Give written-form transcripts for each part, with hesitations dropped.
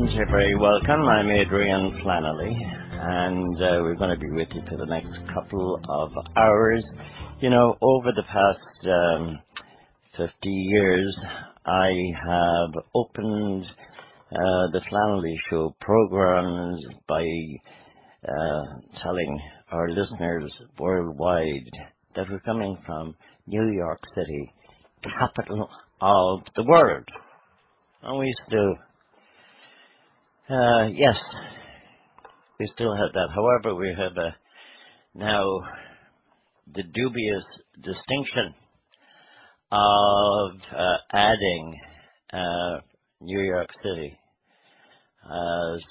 and you're very welcome. I'm Adrian Flannelly, and we're going to be with you for the next couple of hours. You know, over the past 50 years, I have opened the Flannelly Show programs by telling our listeners worldwide that we're coming from New York City, capital of the world. And we still, yes, we still have that. However, we have now the dubious distinction of adding New York City as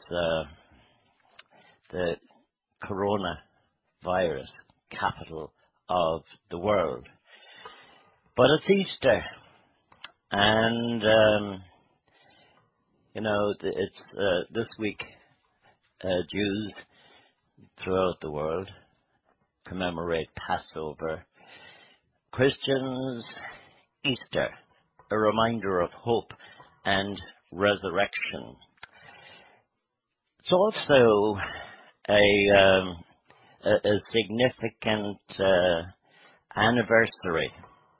the coronavirus capital of the world. But it's Easter, and you know, it's this week Jews throughout the world commemorate Passover. Christians, Easter, a reminder of hope and resurrection. It's also a significant anniversary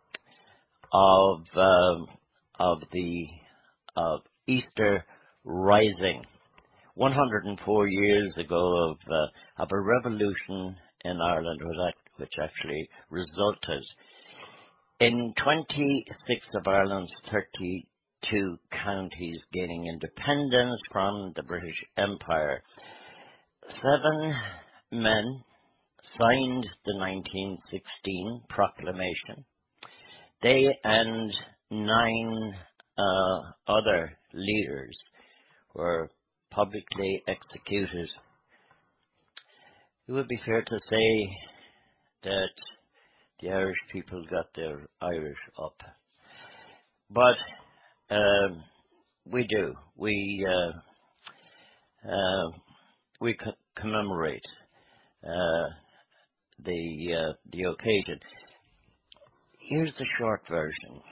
of Easter Rising, 104 years ago of a revolution in Ireland, which actually resulted in 26 of Ireland's 32 counties gaining independence from the British Empire. 7 men signed the 1916 proclamation. They and 9 other leaders were publicly executed. It would be fair to say that the Irish people got their Irish up. But we do. We commemorate the occasion. Here's the short version.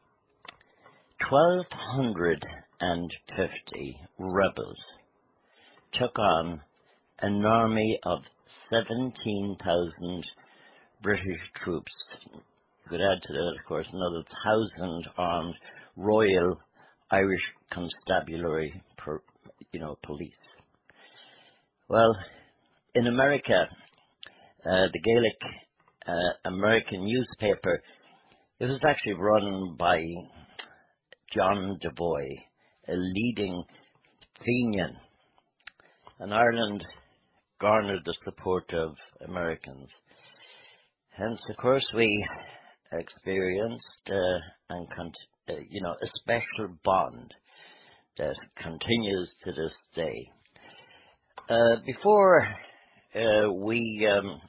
1,250 rebels took on an army of 17,000 British troops. You could add to that, of course, another 1,000 armed Royal Irish Constabulary, police. Well, in America, the Gaelic American newspaper, it was actually run by John Devoy, a leading Fenian, and Ireland garnered the support of Americans. Hence, of course, we experienced a special bond that continues to this day. Before we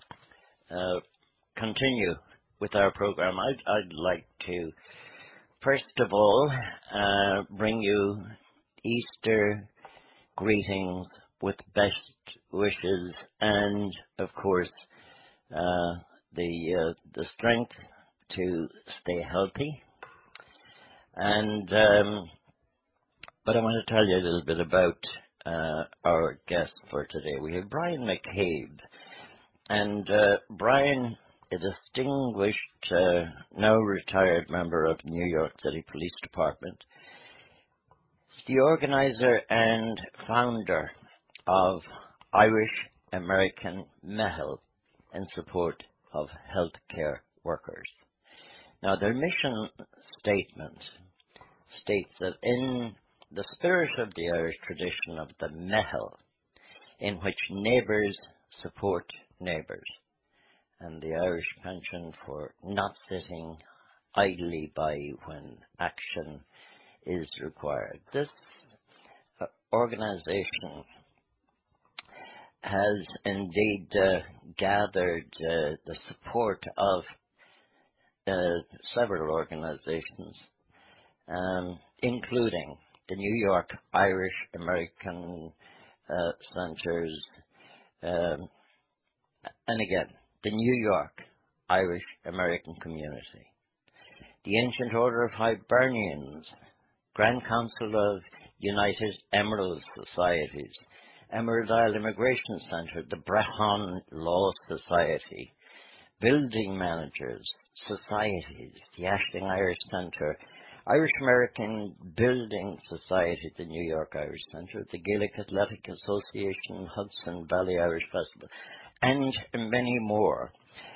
continue with our program, I'd like to first of all bring you Easter greetings with best wishes and, of course, the strength to stay healthy. And but I want to tell you a little bit about our guest for today. We have Brian McCabe, and Brian, a distinguished, now retired member of New York City Police Department, is the organizer and founder of Irish American Meitheal in support of healthcare workers. Now, their mission statement states that in the spirit of the Irish tradition of the Meitheal, in which neighbours support neighbours, and the Irish penchant for not sitting idly by when action is required. This organisation has indeed gathered the support of several organizations, including the New York Irish American Centers, and again, the New York Irish American Community, the Ancient Order of Hibernians, Grand Council of United Emerald Societies, Emerald Isle Immigration Centre, the Brehon Law Society, Building Managers Societies, the Ashling Irish Centre, Irish American Building Society, the New York Irish Centre, the Gaelic Athletic Association, Hudson Valley Irish Festival, and many more.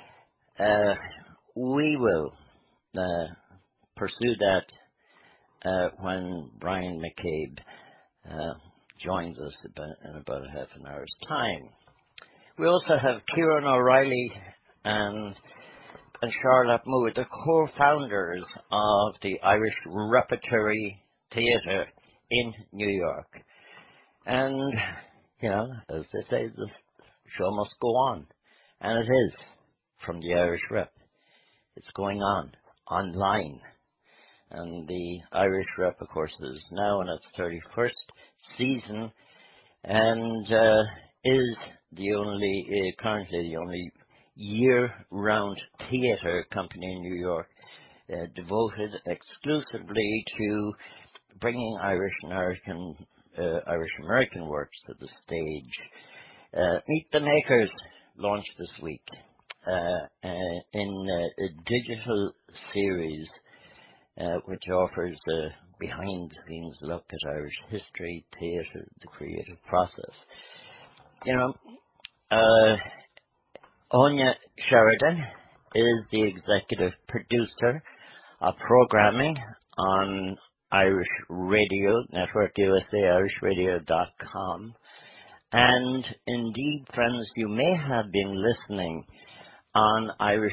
We will pursue that when Brian McCabe joins us in about a half an hour's time. We also have Kieran O'Reilly and Charlotte Moore, the co-founders of the Irish Repertory Theatre in New York. And, you know, as they say, the show must go on. And it is, from the Irish Rep. It's going on, online. And the Irish Rep, of course, is now in its 31st season and is currently the only year-round theatre company in New York devoted exclusively to bringing Irish American works to the stage. Meet the Makers launched this week in a digital series which offers a behind-the-scenes look at Irish history, theatre, the creative process. You know, Anya Sheridan is the executive producer of programming on Irish Radio, Network USA, irishradio.com. And indeed, friends, you may have been listening on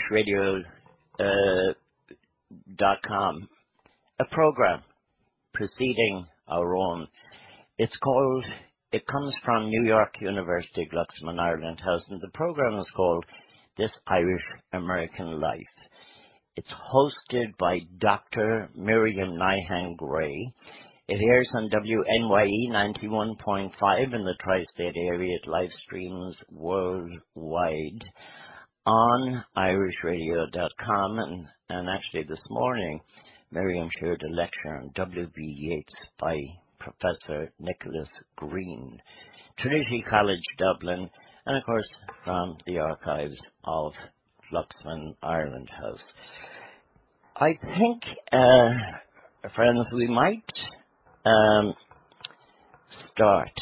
irishradio.com, a program preceding our own. It comes from New York University, Glucksman, Ireland House, and the program is called This Irish American Life. It's hosted by Dr. Miriam Nyhan Gray. It airs on WNYE 91.5 in the tri-state area. It live streams worldwide on irishradio.com. And actually this morning, Miriam shared a lecture on W.B. Yeats by Professor Nicholas Green, Trinity College, Dublin, and of course from the archives of Fluxman Ireland House. I think, friends, we might start,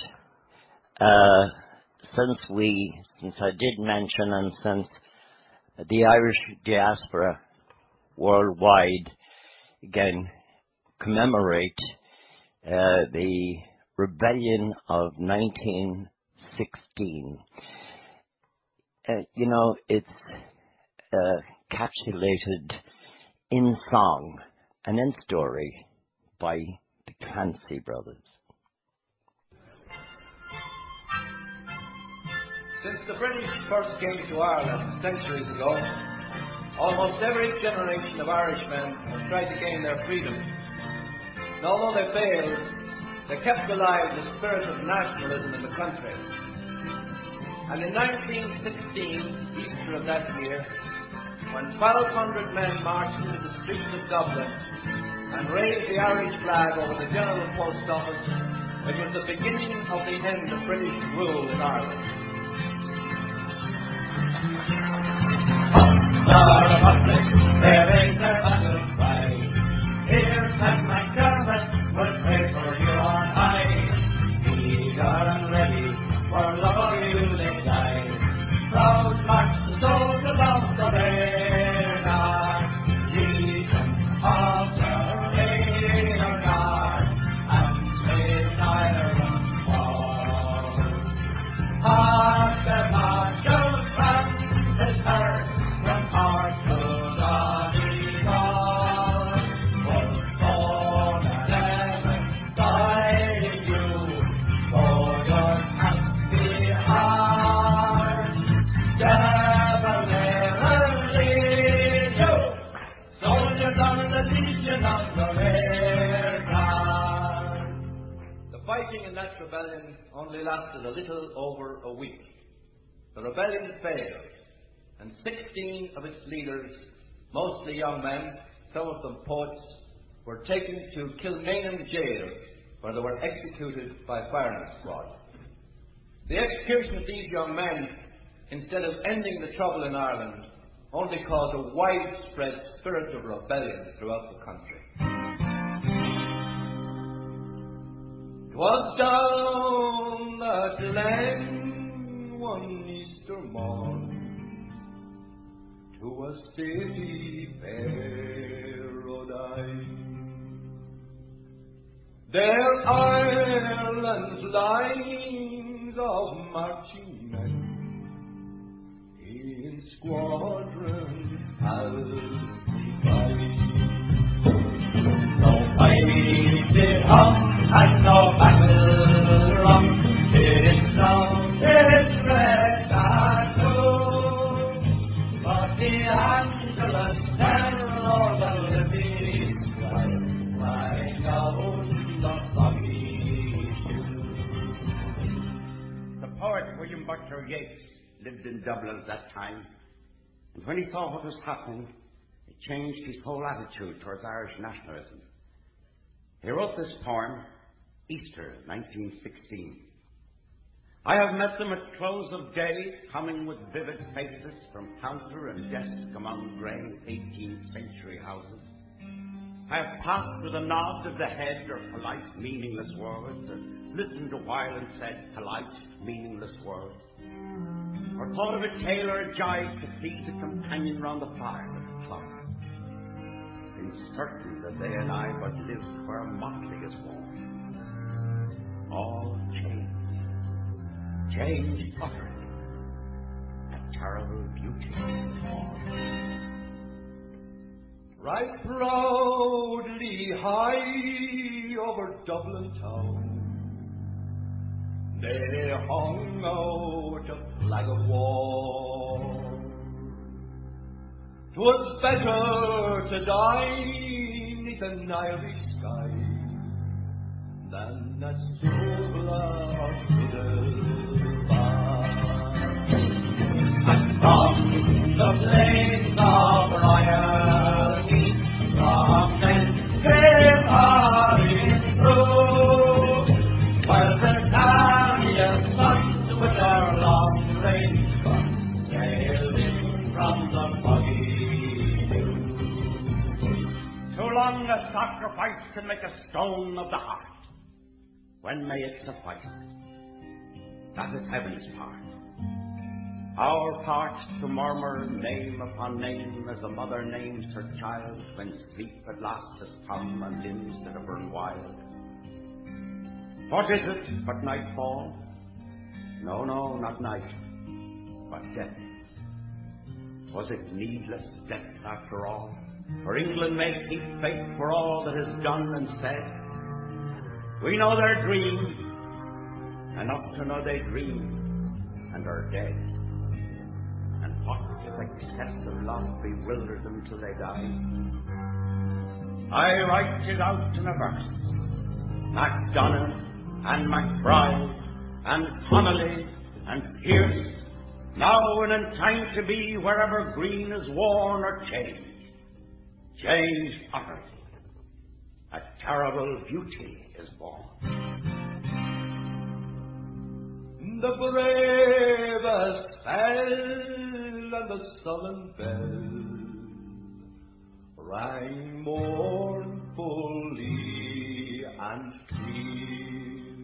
since I did mention and since the Irish diaspora worldwide again commemorate the rebellion of 1916. You know, it's encapsulated in song and in story by the Clancy brothers. Since the British first came to Ireland centuries ago, almost every generation of Irishmen has tried to gain their freedom. And although they failed, they kept alive the spirit of nationalism in the country. And in 1916, Easter of that year, when 1,200 men marched into the streets of Dublin and raised the Irish flag over the General Post Office, it was the beginning of the end of British rule in Ireland. Our Republic, there is their battle cry. Here, Pat McDermott will pray for you on high. Eager and ready, for love of you they die. Proud march the soldiers of the Vega, legion of the Reigning God, and save Ireland fall. Hark the marshals from his heart, from heart to Donegal. Full born and heaven guiding you, for your happy heart. Devil never lead you, soldiers of the Legion of the Rare God. The fighting in that rebellion only lasted a little over a week. The rebellion failed, and 16 of its leaders, mostly young men, some of them poets, were taken to Kilmainham jail where they were executed by firing squad. The execution of these young men, instead of ending the trouble in Ireland, only caused a widespread spirit of rebellion throughout the country. 'Twas down the glen one Easter morn, to a city paradise. There Ireland's lines of marching men in squadrons pacified. No fight did hum and no battle run. It sounded red and blue, but the Angelus terror or the Libby's flying out the foggy dew. The poet William Butler Yeats lived in Dublin at that time, and when he saw what was happening, it changed his whole attitude towards Irish nationalism. He wrote this poem, Easter, 1916. I have met them at close of day, coming with vivid faces from counter and desk among grey 18th century houses. I have passed with a nod of the head or polite, meaningless words, or listened a while and said polite, meaningless words, or thought of a tale or a jibe to please a companion round the fire at the club. Been certain that they and I but lived where a motley is born. All changed, changed utterly. A terrible beauty is born. Right proudly high over Dublin town, they hung out a flag of war. 'Twas better to die neath an Irish sky than a Suvla or Silva. And from the place of royalty, from thence came hurrying through, while Britannia's sons with their long-range guns sailed in from the foggy dew. Too long a sacrifice can make a stone of the heart. When may it suffice? That is heaven's part. Our part to murmur name upon name as a mother names her child when sleep at last has come and limbs that have run wild. What is it but nightfall? No, no, not night, but death. Was it needless death after all? For England may keep faith for all that is done and said. We know their dreams, enough to know they dream and are dead. And what if excessive love bewildered them till they die? I write it out in a verse. MacDonagh and MacBride and Connolly and Pearse, now and in time to be, wherever green is worn or changed, changed utterly. A terrible beauty is born. The bravest fell and the sullen bell rang mournfully and clear.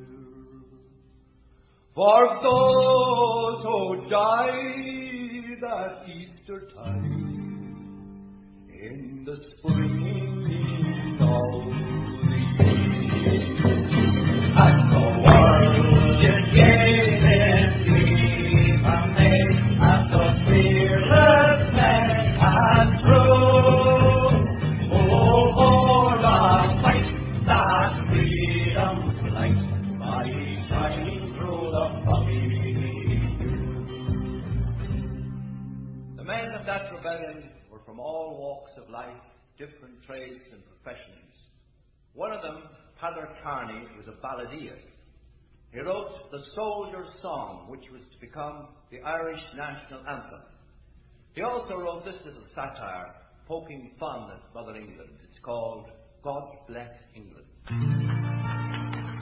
For those who died at Easter tide in the spring of the year, and the world is gay and deep amazed at those fearless men and true, who bore the fight that freedom's light by shining through the foggy dew. The men of that rebellion were from all walks of life, different trades and professions. One of them, Father Carney, was a balladeer. He wrote the Soldier's Song, which was to become the Irish national anthem. He also wrote this little satire, poking fun at Mother England. It's called God Bless England.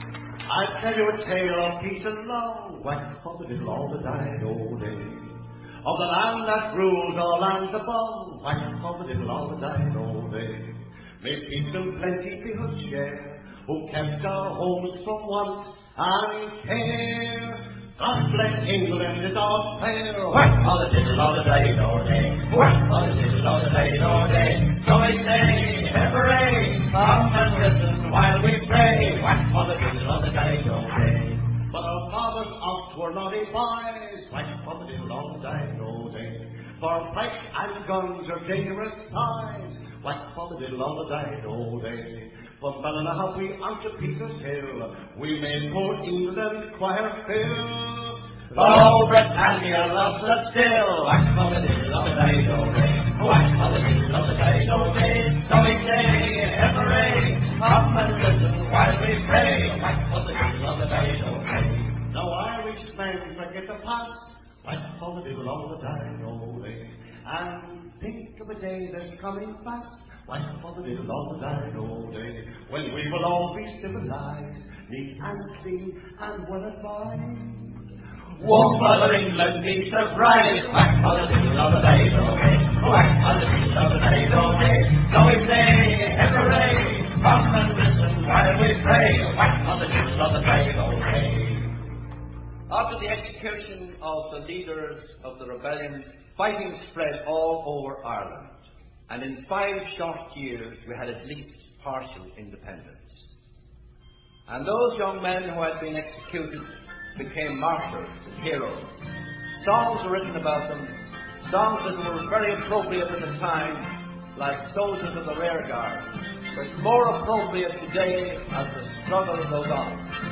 I tell you a tale of peace and love, whack for the little all the died old day. Of the land that rules all lands above, whack for the little all the died old day. May peace and plenty be her share, who kept our homes from want and care. God bless England, it's all fair. Whack for the little all the died old day. Whack for the little all the died old day. So we say, hooray, come and listen while we pray. Whack for the little all the died old day. But our fathers out were naughty boys. Whack for the little all the died old day. For pike and guns are dangerous ties. Whack for the little all the died old day. From Ballinahappy on to Peter's Hill, we made poor England choir fill. Oh, Britannia loves us still. Whack for the little of the died old day. Whack for the little of the died old day. So we say, hooray, come and listen while we pray. Whack for the little of the died old day. Now Irishmen forget the past. Whack for the little of the died old day. And think of a day that's coming fast. Whack for the little of the died old day, when we will all be civilized, neat and clean and well advised. Won't Mother England be surprised? Whack for the little of the died old day. Whack for the little of the died old day. So we say, hooray, come and listen while we pray. Whack for the little of the died old day. After the execution of the leaders of the rebellion, fighting spread all over Ireland. And in 5 short years, we had at least partial independence. And those young men who had been executed became martyrs and heroes. Songs were written about them, songs that were very appropriate at the time, like Soldiers of the Rearguard, but more appropriate today as the struggle goes on.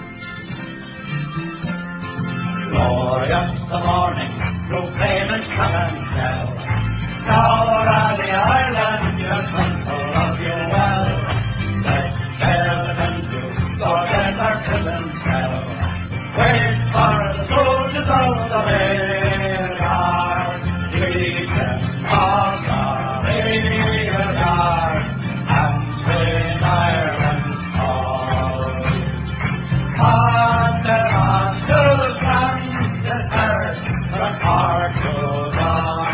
Glorious the morning, proclaim and come and tell. Now rally Ireland, your country love you well. Let's bear the country, forget our prison cell. Wait for the soldiers of the rearguard, legion of the rearguard, and swing Ireland's cause. On the on to the earth, the heart goes on.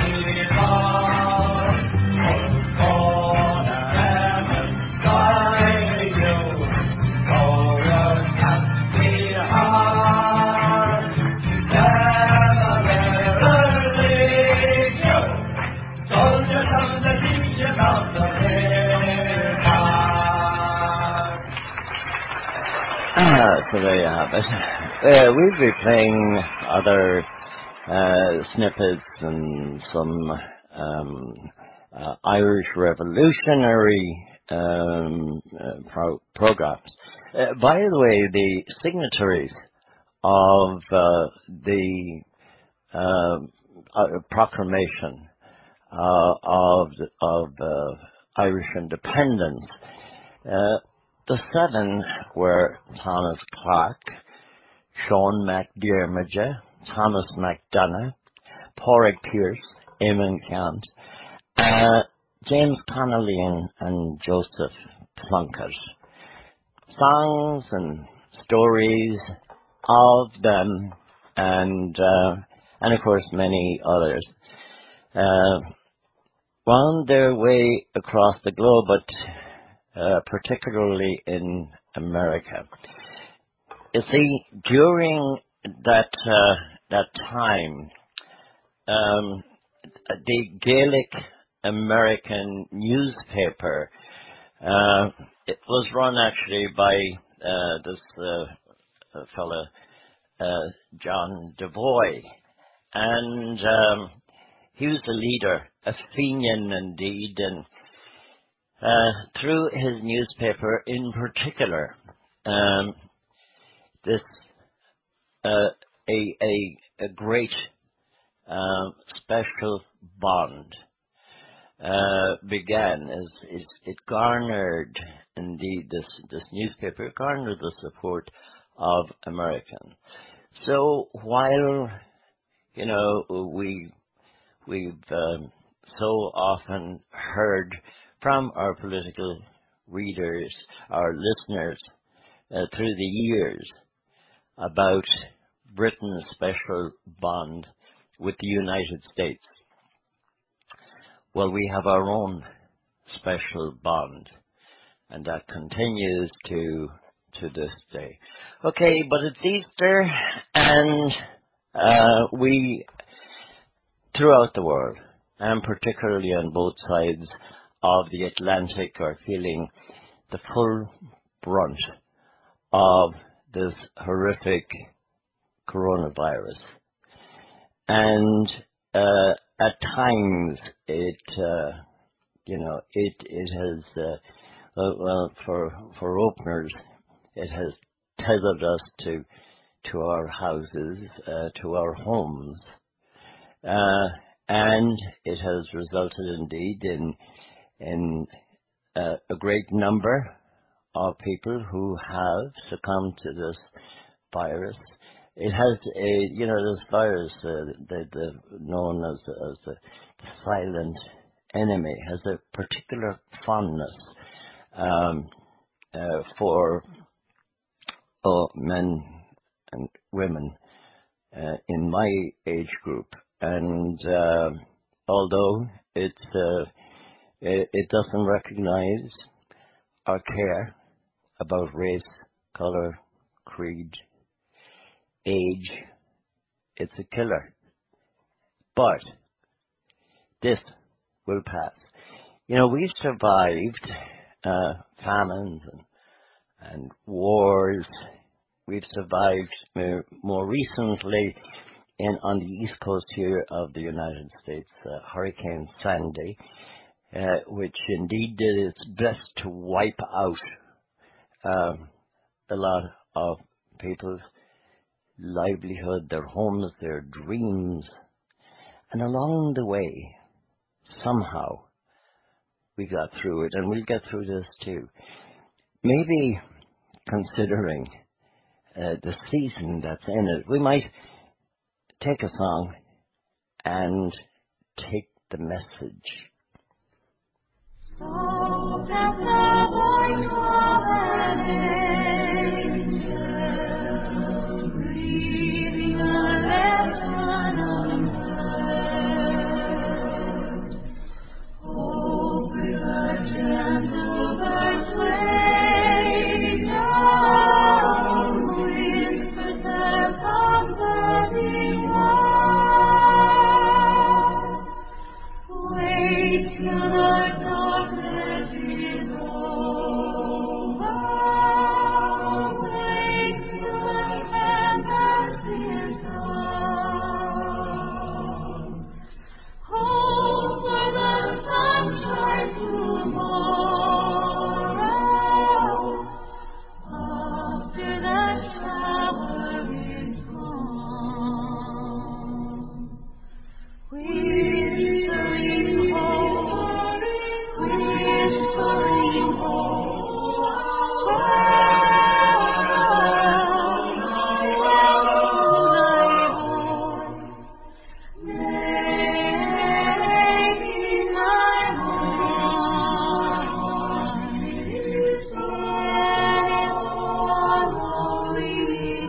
So there you have it. We'll be playing other snippets and some Irish revolutionary programs. By the way, the signatories of the proclamation of Irish independence, the 7 were Thomas Clark, Sean McDermott, Thomas McDonough, Pádraig Pearse, Eamon Ceannt, James Connolly and Joseph Plunkett. Songs and stories of them and of course many others wound their way across the globe, but particularly in America. You see, during that time, the Gaelic American newspaper, it was run actually by this fella, John Devoy, and he was the leader, a Fenian indeed, and through his newspaper in particular, this a great special bond began. As it garnered, indeed, this newspaper garnered the support of Americans. So while we've so often heard from our political readers, our listeners, through the years, about Britain's special bond with the United States. Well, we have our own special bond, and that continues to this day. Okay, but it's Easter, and we, throughout the world, and particularly on both sides of the Atlantic, are feeling the full brunt of this horrific coronavirus. And at times it has for openers, it has tethered us to our houses, to our homes, and it has resulted indeed in a great number of people who have succumbed to this virus. It has this virus, known as the silent enemy, has a particular fondness for men and women in my age group, and although it doesn't recognize or care about race, color, creed, age, it's a killer. But this will pass. We've survived famines and wars. We've survived more recently on the east coast here of the United States, Hurricane Sandy, which indeed did its best to wipe out a lot of people's livelihood, their homes, their dreams. And along the way, somehow, we got through it, and we'll get through this too. Maybe considering the season that's in it, we might take a song and take the message. So that the voice of an angel breathing a lesson unheard, hope with a gentle bird's way down whispers a comforting word. Wait till the darkness is over. Wait till the tempest is gone. Hope for the sunshine tomorrow. After the shower is gone. Whispering hope, whispering hope, making thy heart its sorrowing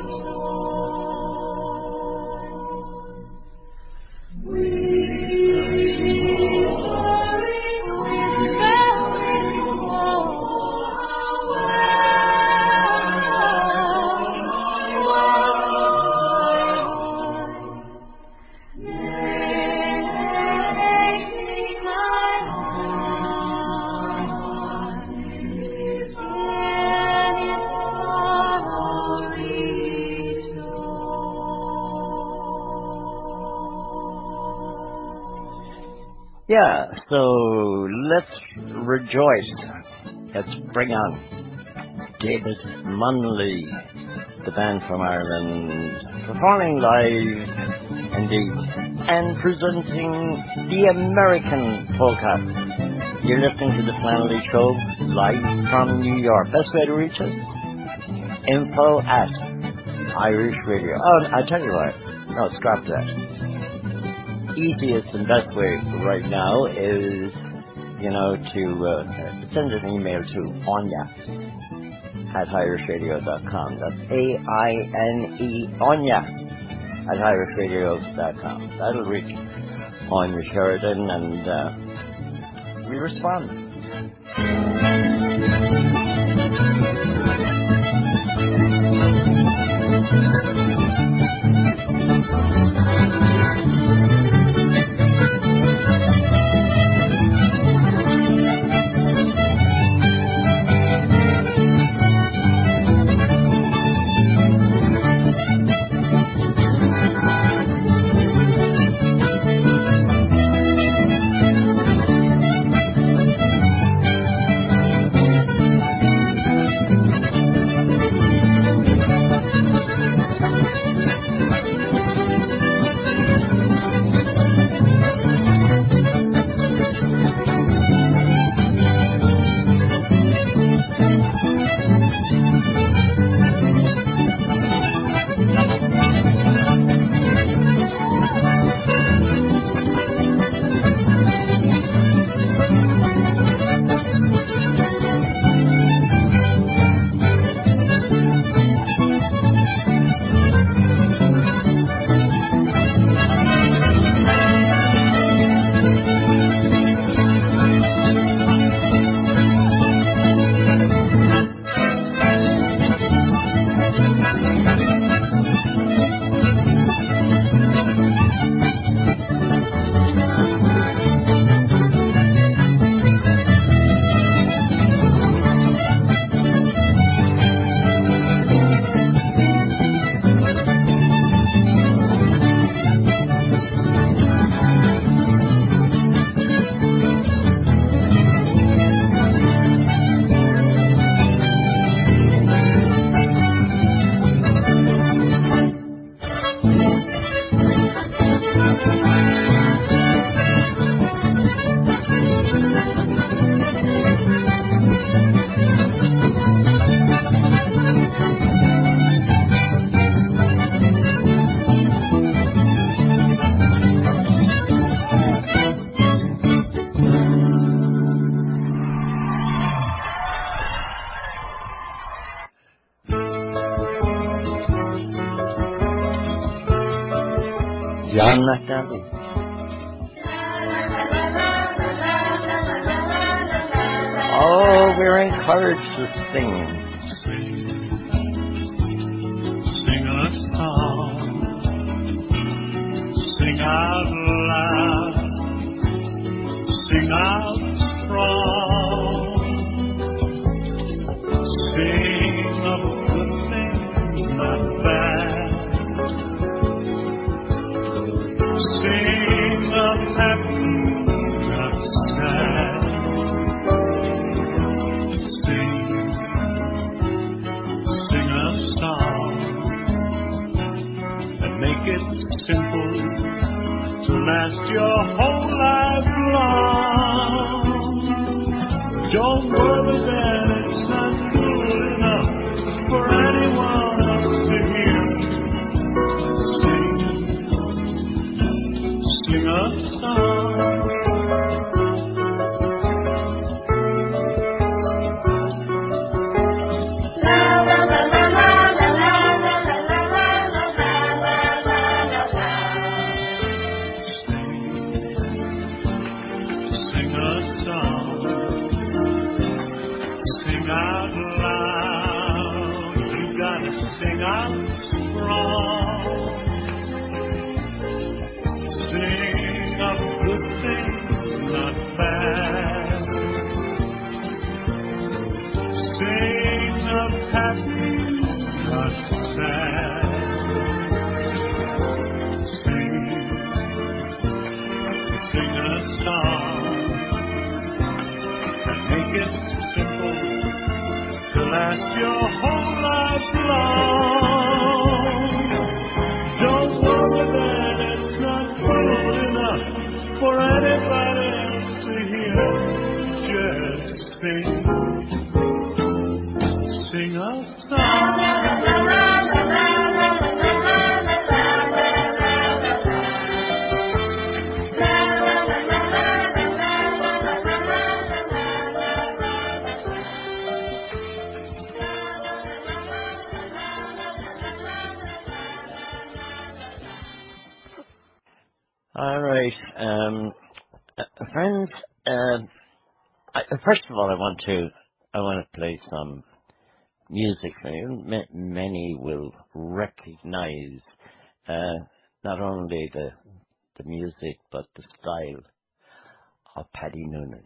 Yeah, so let's rejoice. Let's bring on David Munley, the band from Ireland, performing live indeed, and presenting the American polka. You're listening to the Flannelly Show live from New York. Best way to reach us? info@Irish Radio. Oh, I tell you what. No, scrap that. Easiest and best way right now is, to send an email to Anya AINE@irishradio.com. That's AINE, Anya, at irishradio.com. That'll reach Anya Sheridan, and we respond. John McDuffie. Oh, we're encouraged to sing. Sing a song, sing out loud, sing out strong, sing of good things, not bad. Sing of happy, not sad. Sing a song and make it simple to last your whole life long. Don't worry that it's not good enough for anyone else to hear. Sing a song. Sing a song. Sing out loud. You gotta sing out strong. Sing of good things, not bad. Sing of happy, not sad. Sing a song and make it simple to last your whole life long. Don't worry that it's not good enough for anybody else to hear. Just sing a song. Friends, first of all, I want to play some music for you. Many will recognize not only the music but the style of Paddy Noonan.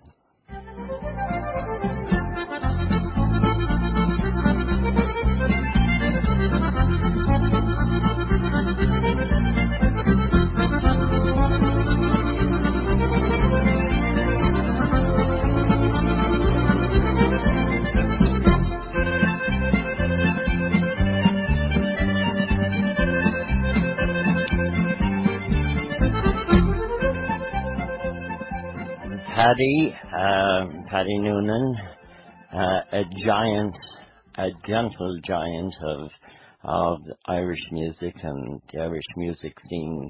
Paddy Noonan, a gentle giant of Irish music and the Irish music scene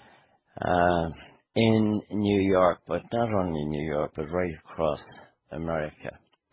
in New York, but not only New York, but right across America.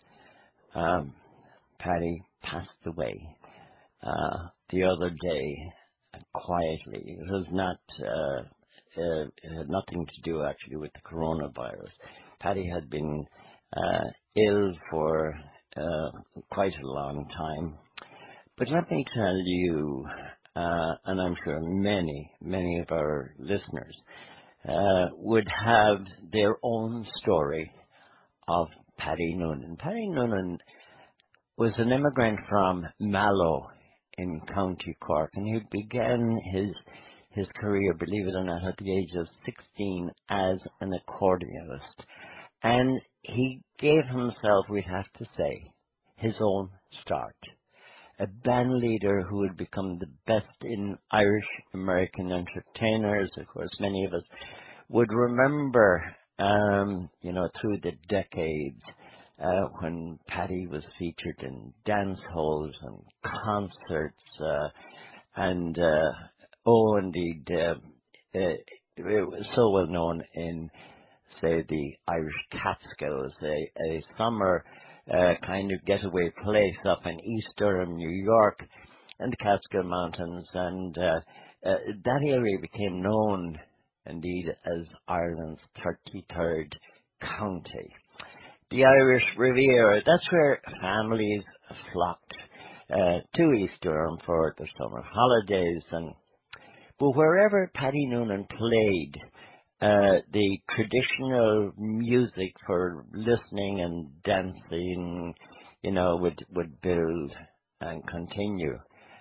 Paddy passed away the other day quietly. It was not. It had nothing to do actually with the coronavirus. Paddy had been ill for quite a long time. But let me tell you, and I'm sure many of our listeners would have their own story of Paddy Noonan. Paddy Noonan was an immigrant from Mallow in County Cork, and he began his career, believe it or not, at the age of 16 as an accordionist. And he gave himself, we have to say, his own start. A band leader who would become the best in Irish American entertainers. Of course, many of us would remember, through the decades, when Paddy was featured in dance halls and concerts, indeed, it was so well known in, say, the Irish Catskills, a summer kind of getaway place up in East Durham, New York, and the Catskill Mountains, and that area became known, indeed, as Ireland's 33rd county. The Irish Riviera, that's where families flocked to East Durham for their summer holidays, but wherever Paddy Noonan played, the traditional music for listening and dancing, would build and continue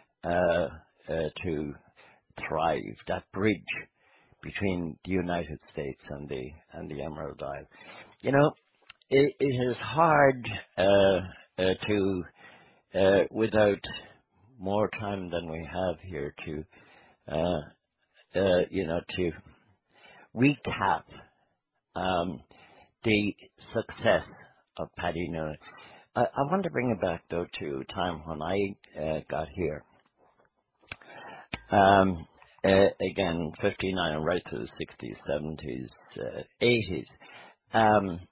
to thrive. That bridge between the United States and the Emerald Isle. It is hard to, without more time than we have here, to recap the success of Paddy Noonan. I want to bring it back, though, to a time when I got here. Again, 59 and right through the 60s, 70s, 80s.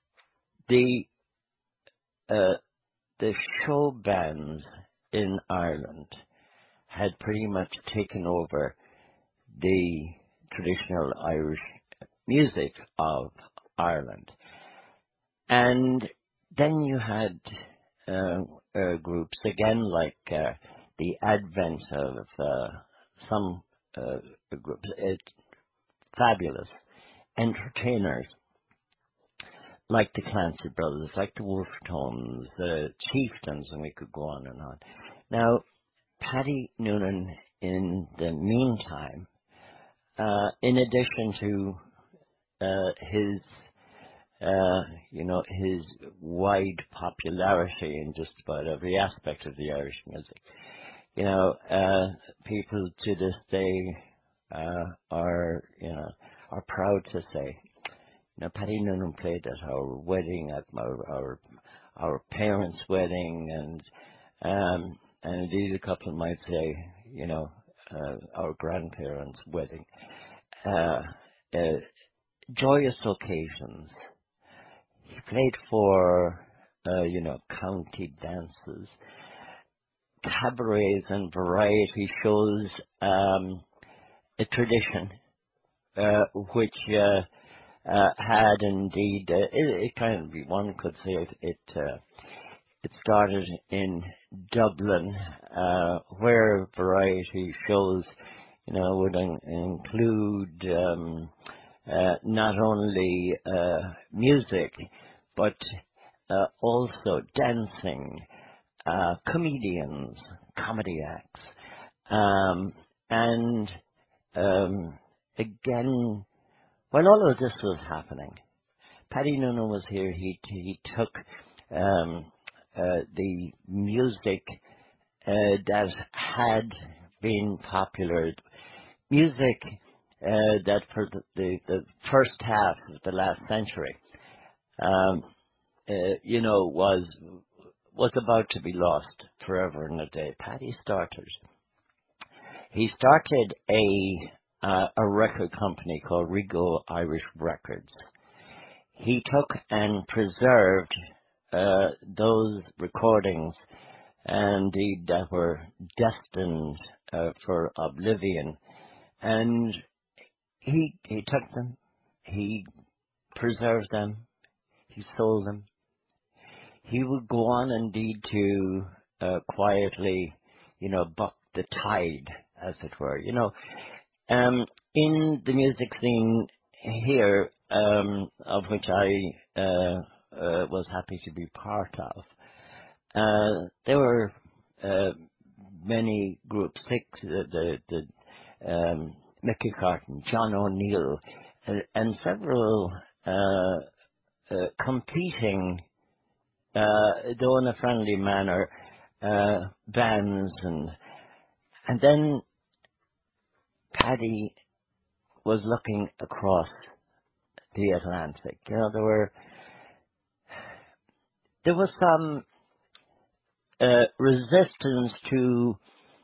The show bands in Ireland had pretty much taken over the traditional Irish music of Ireland. And then you had groups, again, like the advent of some groups, fabulous entertainers, like the Clancy Brothers, like the Wolfe Tones, the Chieftains, and we could go on and on. Now, Paddy Noonan, in the meantime, in addition to his wide popularity in just about every aspect of the Irish music, people to this day are proud to say, Paddy Noonan played at our wedding, at our parents' wedding, and indeed a couple might say, our grandparents' wedding. Joyous occasions. He played for, county dances, cabarets and variety shows, a tradition which had indeed, it kind of, one could say it started in Dublin, where variety shows, would include not only music, but also dancing, comedians, comedy acts, and again, while all of this was happening, Paddy Noonan was here. He took the music that had been popular, music that for the first half of the last century, was about to be lost forever and a day. Paddy started. He started a record company called Rigo Irish Records. He took and preserved those recordings, indeed, that were destined for oblivion, and he took them, he preserved them, he sold them. He would go on indeed to quietly, buck the tide, as it were. In the music scene here, of which I was happy to be part of, there were many groups, Mickey Carton, John O'Neill, and several competing, though in a friendly manner, bands, and then Paddy was looking across the Atlantic. There was some resistance to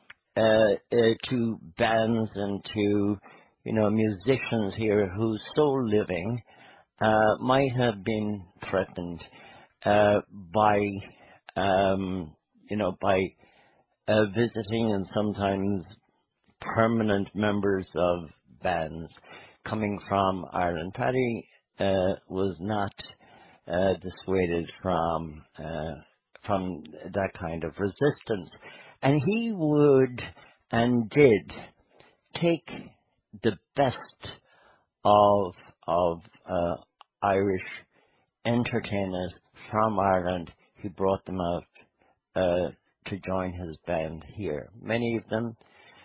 bands and to musicians here whose sole living might have been threatened by visiting and sometimes permanent members of bands coming from Ireland. Paddy was not dissuaded from that kind of resistance, and he would and did take the best of Irish entertainers from Ireland. He brought them out to join his band here. Many of them,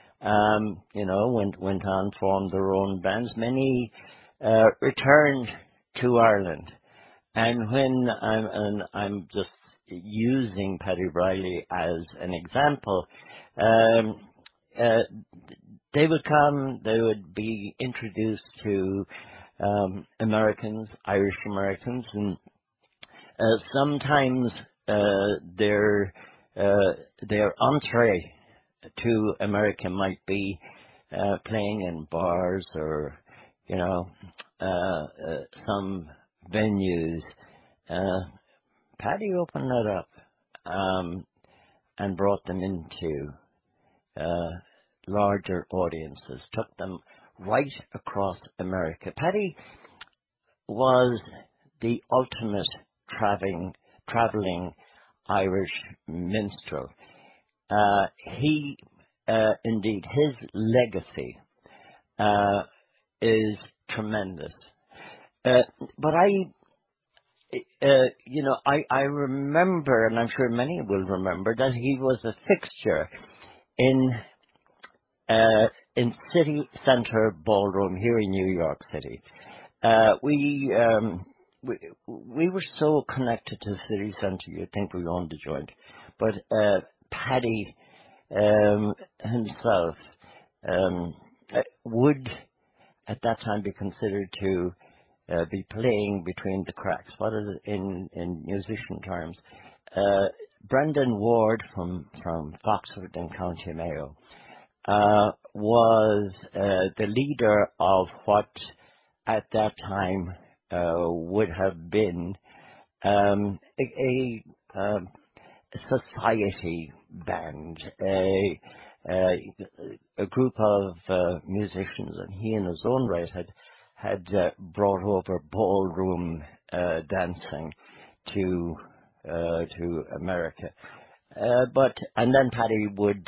went on, formed their own bands. Many returned to Ireland, and when I'm just using Paddy Riley as an example, they would come. They would be introduced to Americans, Irish Americans, and sometimes their entree to America might be playing in bars or some venues. Paddy opened that up and brought them into larger audiences, took them right across America. Paddy was the ultimate traveling Irish minstrel. Indeed, his legacy is tremendous. But I remember, and I'm sure many will remember, that he was a fixture in City Center Ballroom here in New York City. We were so connected to City Center, you'd think we owned the joint. But Paddy himself would at that time be considered to be playing between the cracks. What is it in musician terms? Brendan Ward from Foxford in County Mayo was the leader of what at that time would have been a society band, a group of musicians, and he in his own right had brought over ballroom dancing to America. And then Paddy would,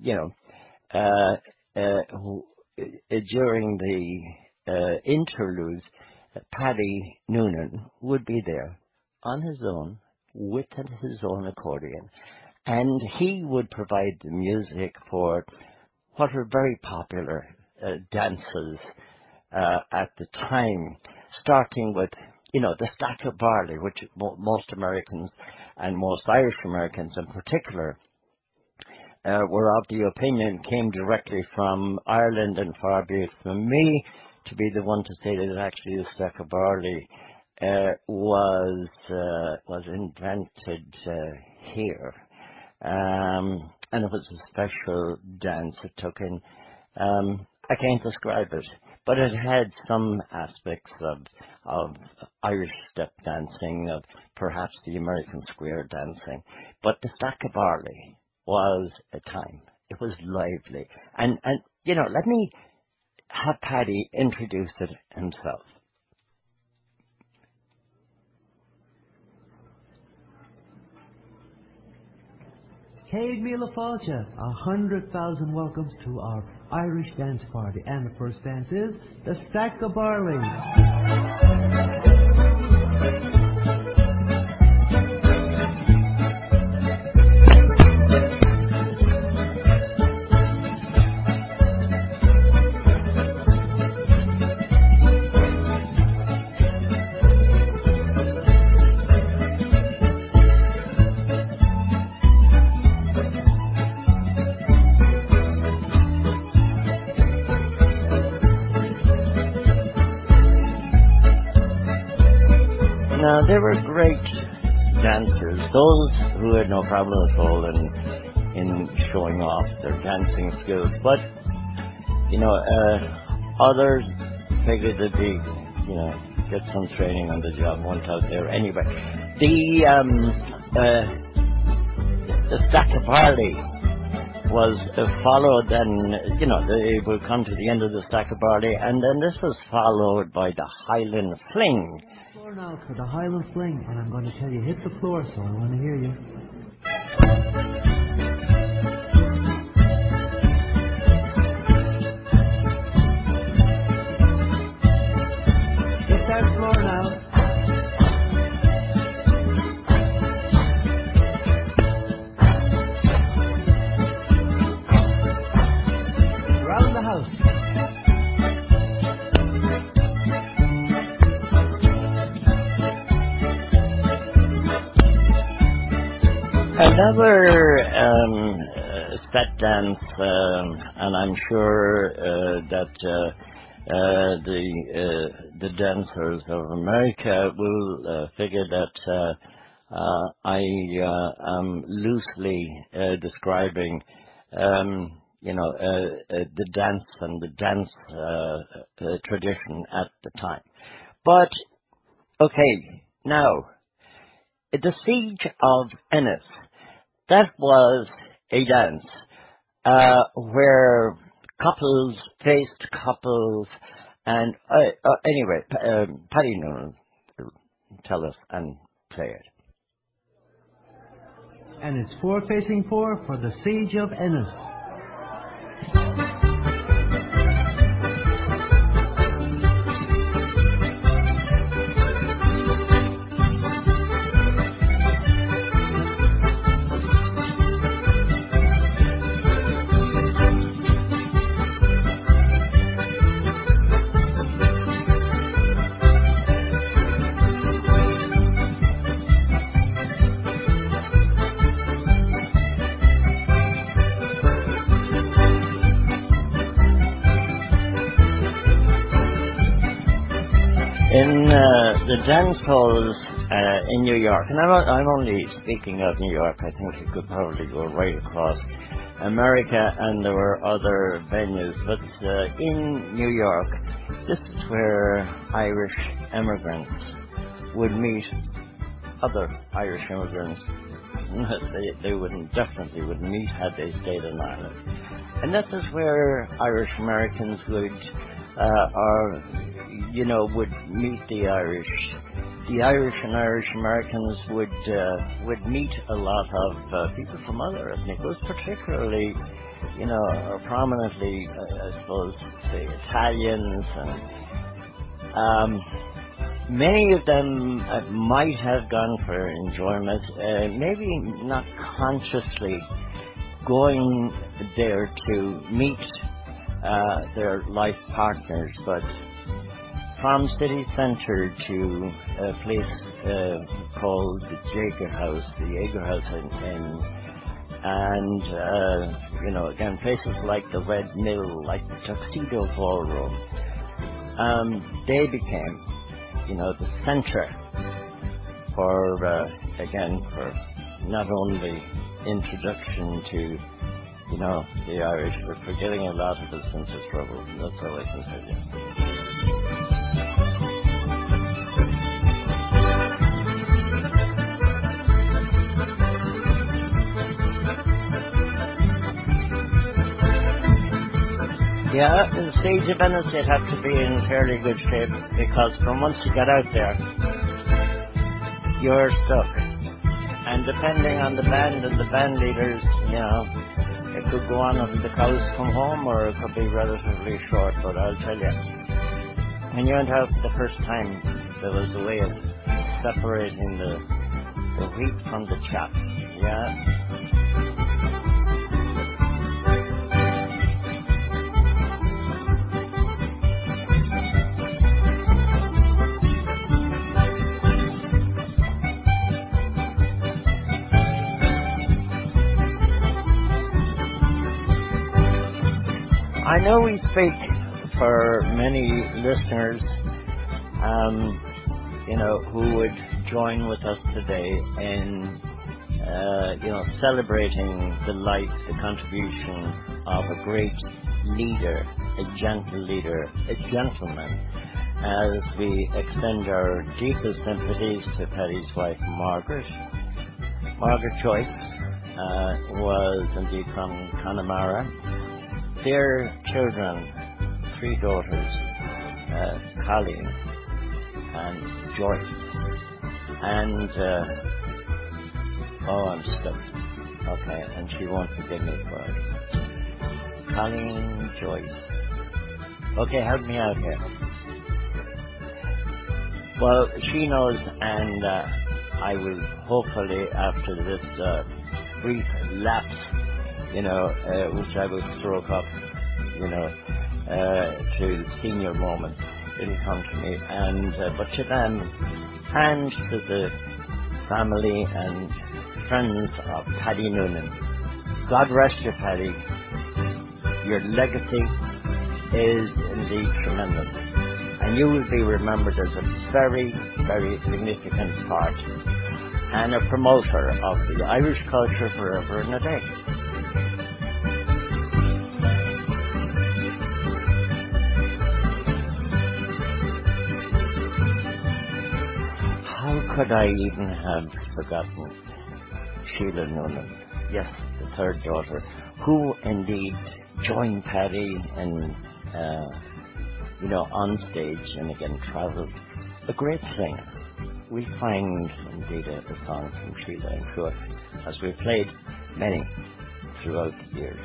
during the interludes, Paddy Noonan would be there on his own with his own accordion, and he would provide the music for what were very popular dances at the time, starting with, the Stack of Barley, which most Americans and most Irish Americans in particular were of the opinion came directly from Ireland, and far be it from me to be the one to say that actually the Stack of Barley was invented here. And it was a special dance it took in. I can't describe it, but it had some aspects of Irish step dancing, of perhaps the American square dancing. But the Stack of Barley was a time. It was lively. And let me have Paddy introduce it himself. Céad Míle Fáilte, 100,000 welcomes to our Irish dance party. And the first dance is the Stack of Barley. Now, they were great dancers, those who had no problem at all in showing off their dancing skills. But, others figured that they, get some training on the job, weren't out there anyway. The Stack of Barley was followed then, they would come to the end of the Stack of Barley, and then this was followed by the Highland Fling. Now for the Highland Fling, and I'm going to tell you, hit the floor, so I want to hear you. Hit that floor now. Around the house. Another set dance, and I'm sure that the dancers of America will figure that I am loosely describing, the dance and the dance tradition at the time. But okay, now the Siege of Ennis. That was a dance where couples faced couples, and anyway, Paddy Noonan, tell us and play it. And it's 4 facing 4 for the Siege of Ennis. In the dance halls in New York, and I'm only speaking of New York, I think you could probably go right across America, and there were other venues, but in New York, this is where Irish immigrants would meet other Irish immigrants. They definitely would meet had they stayed in Ireland. And this is where Irish Americans would, or would meet the Irish. The Irish and Irish Americans would meet a lot of people from other ethnic groups, particularly, or prominently, I suppose, the Italians, and many of them might have gone for enjoyment, maybe not consciously going there to meet their life partners, but from city centre to a place called the Jaeger House, and again, places like the Red Mill, like the Tuxedo Ballroom, they became, the centre for not only introduction to, the Irish, but for getting a lot of us into trouble. That's all I can tell you. Yeah, the Siege of Venice, you'd have to be in fairly good shape, because from once you get out there, you're stuck. And depending on the band and the band leaders, it could go on until the cows come home, or it could be relatively short. But I'll tell you, when you went out the first time, there was a way of separating the wheat from the chaff. Yeah. I know we speak for many listeners, who would join with us today in, celebrating the life, the contribution of a great leader, a gentle leader, a gentleman, as we extend our deepest sympathies to Paddy's wife, Margaret. Margaret Joyce was indeed from Connemara. Their children, 3 daughters, Colleen and Joyce, and I'm stuck. Okay, and she won't forgive me for it. Colleen, Joyce. Okay, help me out here. Well, she knows, and I will hopefully, after this brief lapse, which I will stroke up, to senior moments. It'll come to me. And, but to them, and to the family and friends of Paddy Noonan, God rest you, Paddy. Your legacy is indeed tremendous. And you will be remembered as a very, very significant part and a promoter of the Irish culture forever and a day. Could I even have forgotten Sheila Noonan? Yes, the 3rd daughter, who indeed joined Paddy and, on stage and again travelled. A great singer. We find indeed a song from Sheila, I'm sure, as we played many throughout the years.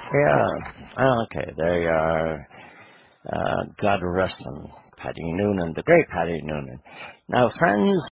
Yeah. Okay, there you are. God rest him, Paddy Noonan, the great Paddy Noonan. Now, friends,